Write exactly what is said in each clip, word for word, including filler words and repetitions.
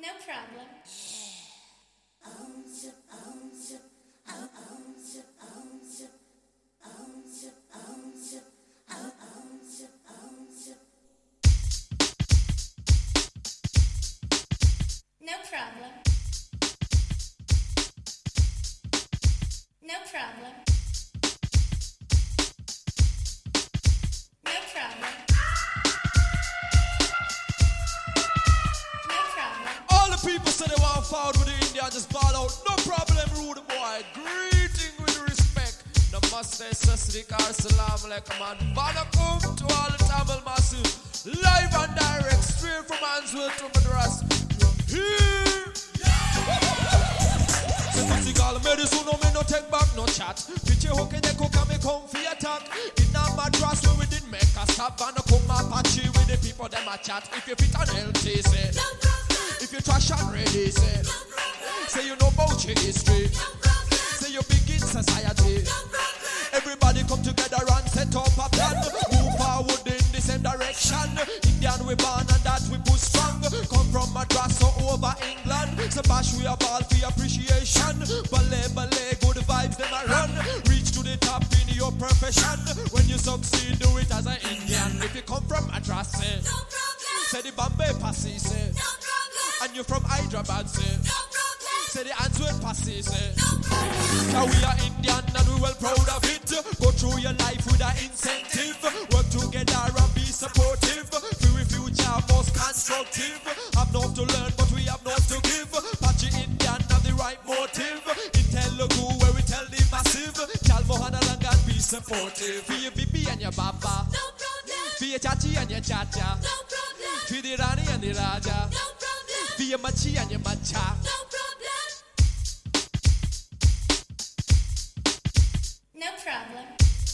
No problem. No problem. No problem. No problem. No problem. All the people say they want forward with the India, just ball out. No problem, rude boy. Greeting with respect. Namaste, Sasrika, Salam Alaikum, and Banakum to all the Tamil Massive. Live and direct, straight from Answell to Madras. Here! Physical medicine, no me no take back, no chat. Pitch your hook and they cook and me come for attack. In a madras where we did make a stop and come Apache with the people them a chat. If you fit an L T, say no problem. If you trash and ready, say no problem. Say you know about your history, no problem. Say you big in society, no problem. Everybody come together and set up a plan. Move forward in the same direction. Indian we born and that we push strong. Come from Madras or over England. So bash we a ball for appreciation. Ballet, ballet, good vibes them a run. Reach to the top in your profession. When you succeed, do it as an Indian. If you come from Madras, say no problem. Say the Bombay Passy, say no problem. And you from Hyderabad, say no problem. Say the Answell Passy, say no problem. Now we are Indian and we well proud of it. Go through your life with an incentive. Work together and be supportive. Feel your future most constructive. Have enough to learn but we have enough to give. Patchy Indian have the right motive. In Telugu where we tell the massive. Chal Mohan Alangan be supportive. For your Bibi and your Baba, no problem. For your Chachi and your Chacha, no problem. For the Rani and the Raja, no problem. For your Machi and your Macha, no problem. No problem.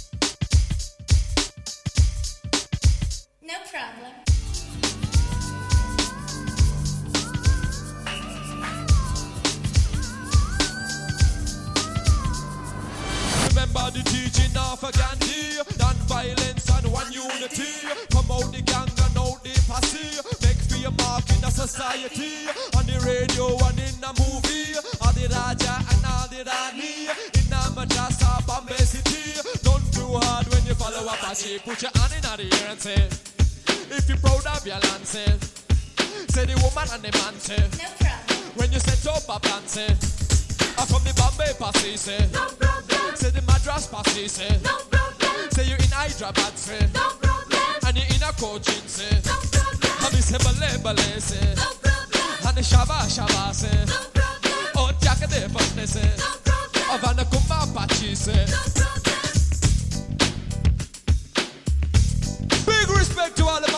No problem. Remember the teaching of a Gandhi, non-violence and one unity. Come out the gang and out the posse. Make for your mark in the society. On the radio and in the movie. All the Raja and all the Rani. In the Madrasa, Bombay City. Don't too hard when you follow Apache. Put your hand in the air and say, if you're proud of your land, say, say the woman and the man, say, no problem. When you set up a plan, say, I'm from the Bombay Passy, say, no problem. Say the Madras Passy, say, no problem. Say you in Hyderabad, say, no problem. And you in a coaching, say, no problem. And you say Balay Balay, say, no problem. And the Shaba Shaba, say, no problem. Oh Jack de Fante, say, no problem. Havana Kuma Apache, say, no problem. Big respect to all the